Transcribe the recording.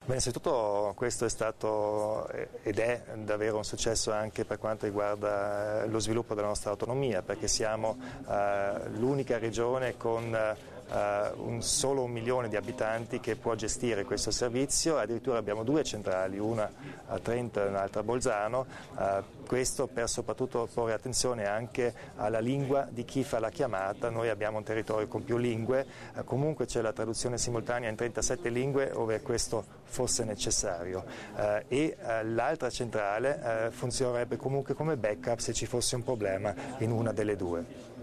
Innanzitutto questo è stato ed è davvero un successo anche per quanto riguarda lo sviluppo della nostra autonomia, perché siamo l'unica regione con solo 1 milione di abitanti che può gestire questo servizio. Addirittura abbiamo 2 centrali, una a Trento e un'altra a Bolzano, questo per soprattutto porre attenzione anche alla lingua di chi fa la chiamata. Noi abbiamo un territorio con più lingue, comunque c'è la traduzione simultanea in 37 lingue ove questo fosse necessario, e l'altra centrale funzionerebbe comunque come backup se ci fosse un problema in una delle 2.